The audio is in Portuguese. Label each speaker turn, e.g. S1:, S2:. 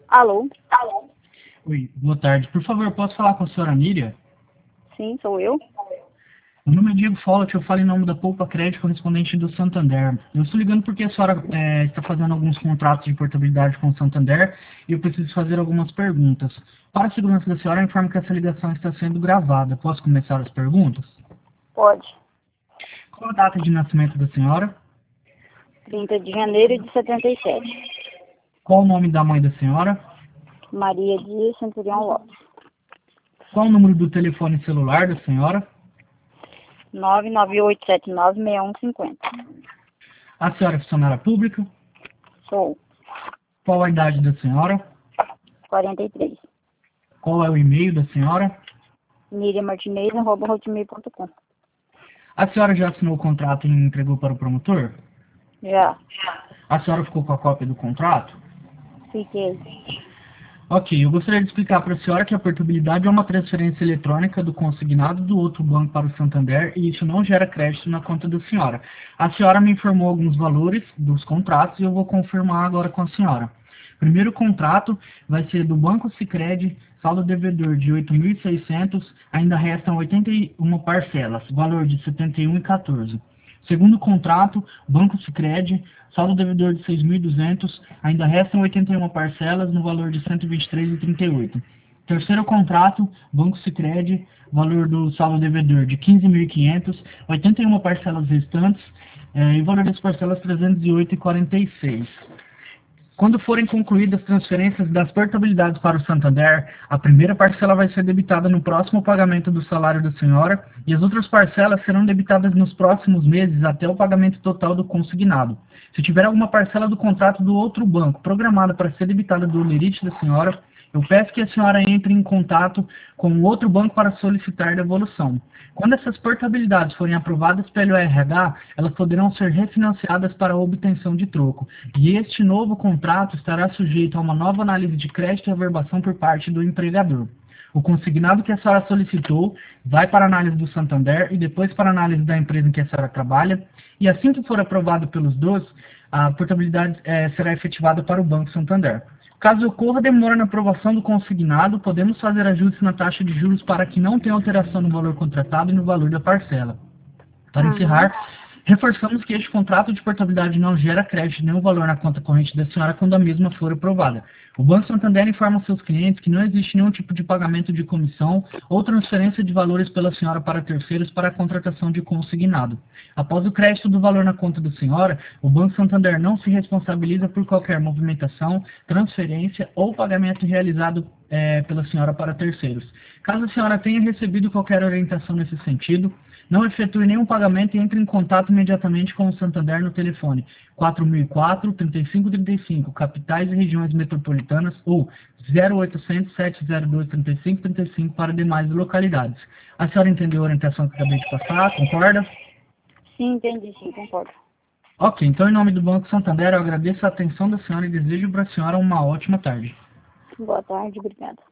S1: Alô?
S2: Oi, boa tarde. Por favor, posso falar com a senhora Níria?
S1: Sim, sou eu.
S2: Meu nome é Diego Follett, eu falo em nome da Poupa Crédito correspondente do Santander. Eu estou ligando porque a senhora está fazendo alguns contratos de portabilidade com o Santander e eu preciso fazer algumas perguntas. Para a segurança da senhora, eu informo que essa ligação está sendo gravada. Posso começar as perguntas?
S1: Pode.
S2: Qual a data de nascimento da senhora?
S1: 30 de janeiro de 77.
S2: Qual o nome da mãe da senhora?
S1: Maria Dias Centurião Lopes.
S2: Qual o número do telefone celular da senhora?
S1: 998796150.
S2: A senhora é funcionária pública?
S1: Sou.
S2: Qual a idade da senhora?
S1: 43.
S2: Qual é o e-mail da senhora?
S1: miriammartinez@hotmail.com.
S2: A senhora já assinou o contrato e entregou para o promotor?
S1: Já.
S2: A senhora ficou com a cópia do contrato?
S1: Fiquei.
S2: Ok, eu gostaria de explicar para a senhora que a portabilidade é uma transferência eletrônica do consignado do outro banco para o Santander e isso não gera crédito na conta da senhora. A senhora me informou alguns valores dos contratos e eu vou confirmar agora com a senhora. Primeiro contrato vai ser do Banco Sicredi, saldo devedor de 8.600, ainda restam 81 parcelas, valor de 71,14. Segundo contrato, Banco Sicredi, saldo devedor de 6.200, ainda restam 81 parcelas no valor de 123,38. Terceiro contrato, Banco Sicredi, valor do saldo devedor de 15.500, 81 parcelas restantes, e valor das parcelas 308,46. Quando forem concluídas as transferências das portabilidades para o Santander, a primeira parcela vai ser debitada no próximo pagamento do salário da senhora e as outras parcelas serão debitadas nos próximos meses até o pagamento total do consignado. Se tiver alguma parcela do contrato do outro banco programada para ser debitada do lerite da senhora, eu peço que a senhora entre em contato com o outro banco para solicitar devolução. Quando essas portabilidades forem aprovadas pelo RH, elas poderão ser refinanciadas para a obtenção de troco. E este novo contrato estará sujeito a uma nova análise de crédito e averbação por parte do empregador. O consignado que a senhora solicitou vai para a análise do Santander e depois para a análise da empresa em que a senhora trabalha. E assim que for aprovado pelos dois, a portabilidade será efetivada para o Banco Santander. Caso ocorra demora na aprovação do consignado, podemos fazer ajustes na taxa de juros para que não tenha alteração no valor contratado e no valor da parcela. Para encerrar, reforçamos que este contrato de portabilidade não gera crédito nenhum valor na conta corrente da senhora quando a mesma for aprovada. O Banco Santander informa seus clientes que não existe nenhum tipo de pagamento de comissão ou transferência de valores pela senhora para terceiros para a contratação de consignado. Após o crédito do valor na conta da senhora, o Banco Santander não se responsabiliza por qualquer movimentação, transferência ou pagamento realizado pela senhora para terceiros. Caso a senhora tenha recebido qualquer orientação nesse sentido, não efetue nenhum pagamento e entre em contato imediatamente com o Santander no telefone 4004-3535, capitais e regiões metropolitanas, ou 0800-702-3535 para demais localidades. A senhora entendeu a orientação que acabei de passar? Concorda?
S1: Sim, entendi, sim, concordo.
S2: Ok, então em nome do Banco Santander eu agradeço a atenção da senhora e desejo para a senhora uma ótima tarde.
S1: Boa tarde, obrigada.